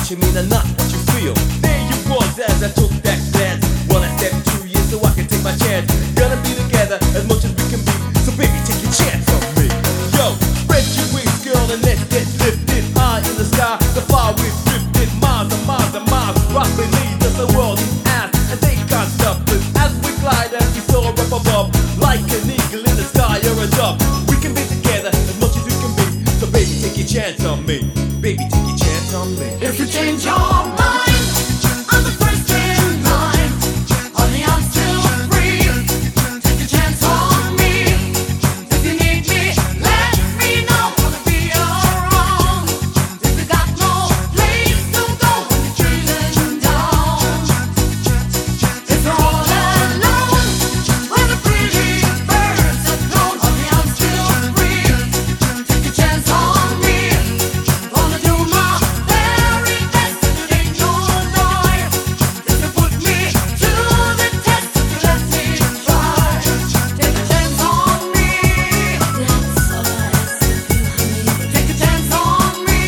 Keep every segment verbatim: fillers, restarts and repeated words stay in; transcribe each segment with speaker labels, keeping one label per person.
Speaker 1: what you mean and not what you feel. There you was as I took that glance. Well, I stepped to you so I can take my chance. Gonna be together as much as we can be. So baby, take your chance on me. Yo, spread your wings, girl, and let's get lifted high in the sky. The far we've drifted, miles and miles and miles. Rock beneath us, the world is ass, and they can't stop us. As we glide and we soar up above, like an eagle in the sky or a dove. We can be together as much as we can be. So baby, take your chance on me. Baby, take your chance on me.
Speaker 2: If you change your mind, I'm the first in line. Only I'm still free. Take a chance on me. If you need me, let me know. Wanna be around. If you got no place to go when you're chilling down. If you're all alone, when the pretty birds have flown. Only I'm still free. Take a chance on me. Gonna do my very best. It ain't no lie. If you put me to the test, if you let me try. Take a chance on me. That's all I ask of you, honey. Take a chance on me.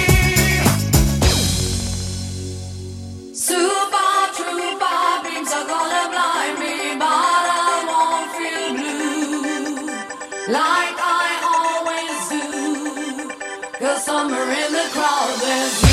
Speaker 2: Super trooper beams are gonna blind me, but I won't feel blue like I always do. 'Cause somewhere in the crowd there's you.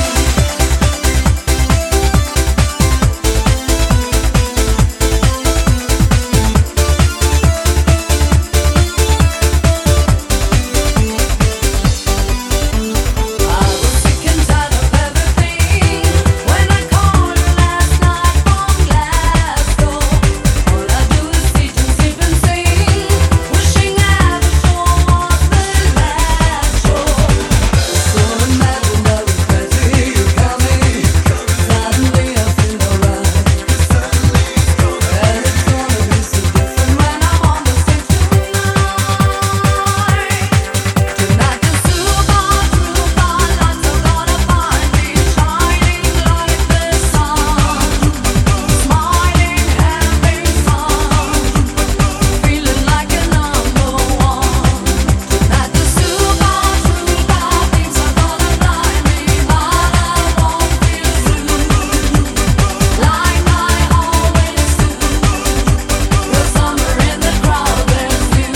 Speaker 2: I was sick and tired of everything when I called you last night from Glasgow. All I do is eat and sleep and sing, wishing that the show was the last show. So imagine I was glad to hear you coming. Suddenly I feel alright, and it's gonna be so different when I'm on the stage tonight. Tonight the super trooper lights are gonna find me shining like the sun, smiling, having fun, feeling like a number one. Tonight the super trooper beams are gonna blind me, but I won't feel blue like I always do. 'Cause somewhere in the crowd there's you.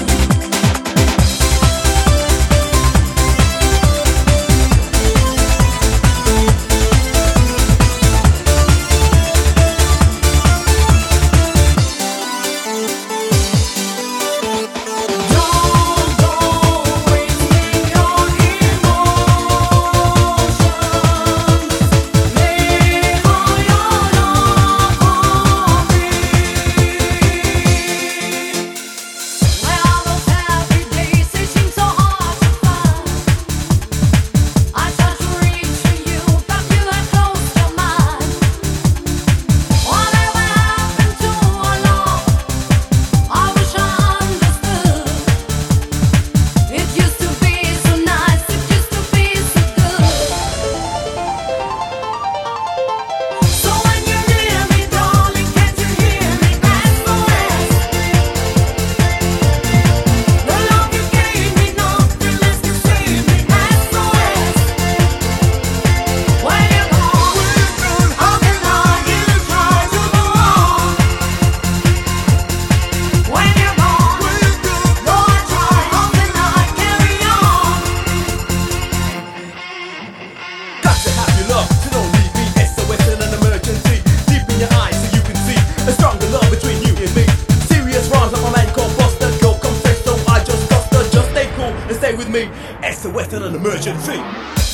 Speaker 2: Don't go wasting your emotions. Lay all your love on me. Well, those happy days, they seem so hard to find. I tried to reach for you, but you had closed your mind. Whatever happened to our love? I wish I understood. It used to be so nice, it used to be so good. So when you're near me, darling, can't you hear me? S O S. The love you gave me, nothing less to save me. S O S. When you're gone, how can I even try to go on? When you're gone, though I try, how can I carry on?
Speaker 1: Got to have your love, so don't leave me. S O S in an emergency. Deep in your eyes so you can see a stronger love between you and me. Serious rhymes on my man called Buster. Go confess, so I just bust her. Just stay cool and stay with me. S O S in an emergency.